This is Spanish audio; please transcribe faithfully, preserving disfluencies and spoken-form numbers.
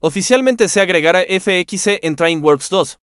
Oficialmente se agregará F X C en TrainWorks dos.